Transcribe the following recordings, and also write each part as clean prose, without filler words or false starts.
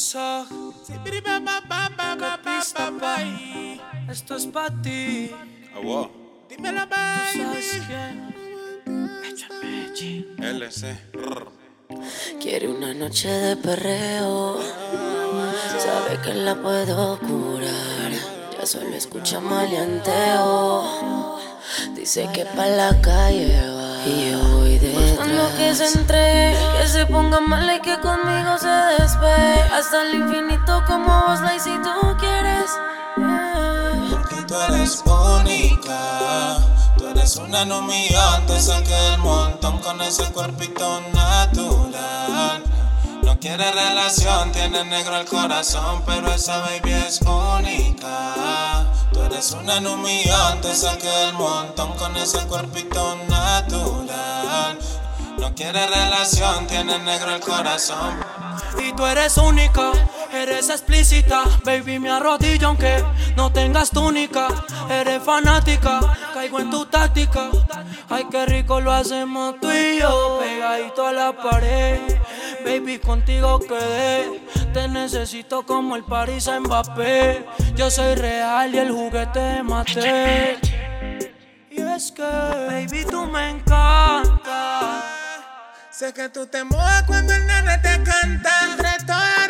So, esto es pa' ti. Ah, wow. Dímelo, baby. ¿Tú sabes quién? LC. Quiere una noche de perreo, sabe que la puedo curar. Ya solo escucha maleanteo, dice que pa' la calle va y yo voy detrás. Buscando que se entregue, que se ponga mal y que conmigo se despegue hasta el infinito como vos, like, si tú quieres. Porque tú eres única, tú eres una en un millón, te saqué del montón con ese cuerpito natural. No quiere relación, tiene negro el corazón, pero esa baby es única. Tú eres una en un millón, te saqué del montón con ese cuerpito natural. No quiere relación, tiene negro el corazón. Y tú eres única, eres explícita. Baby, me arrodillo aunque no tengas túnica. Eres fanática, caigo en tu táctica. Ay, qué rico lo hacemos tú y yo, pegadito a la pared. Baby, contigo quedé. Te necesito como el París a Mbappé. Yo soy real y el juguete maté. Y es que, baby, tú me encantas. Sé que tú te mojas cuando el nene te canta, entre todas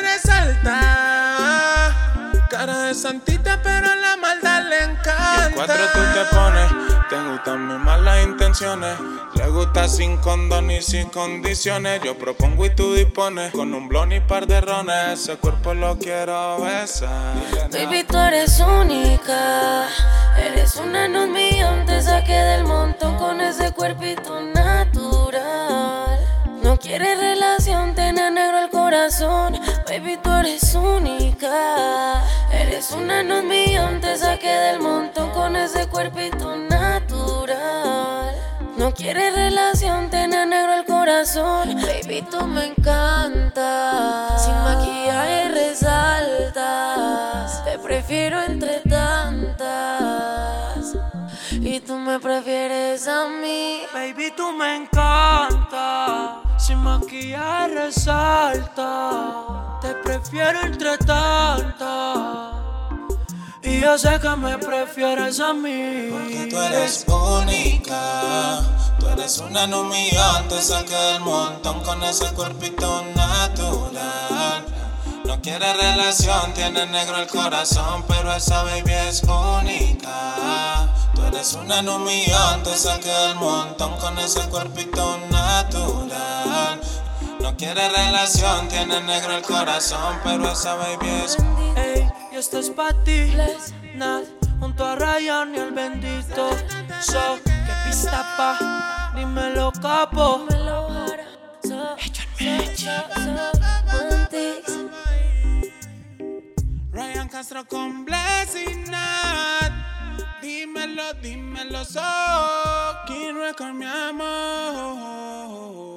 resalta. Cara de santita, pero la maldad le encanta. Y en cuatro tú te pones, te gustan mis malas intenciones. Le gusta sin condón y sin condiciones. Yo propongo y tú dispones, con un blon y par de rones. Ese cuerpo lo quiero besar. Baby, tú eres única, eres una en un millón, te saqué del montón con ese cuerpito natural. No quiere relación, tiene negro el corazón. Baby, tú eres única, eres una en un millón, te saqué del montón con ese cuerpito natural. No quiere relación, tiene negro el corazón. Baby, tú me encantas, sin maquillaje resaltas. Te prefiero entre tantas y tú me prefieres a mí. Baby, tú me encantas, sin maquillaje resalta. Te prefiero entre tantas y yo sé que me prefieres a mí. Porque tú eres única, tú eres una en un millón, te saqué del montón con ese cuerpito natural. No quiere relación, tiene negro el corazón, pero esa baby es única. Tú eres una en un millón, te saqué del montón con ese cuerpito natural. No quiere relación, tiene negro el corazón, pero esa baby es. Ey, y esto es pa' ti, Nat, junto a Ryan y el bendito. So, que pista pa', dímelo capo. Ryan Castro con Blessing Nat. Dímelo, dímelo, so. King Record, mi amor.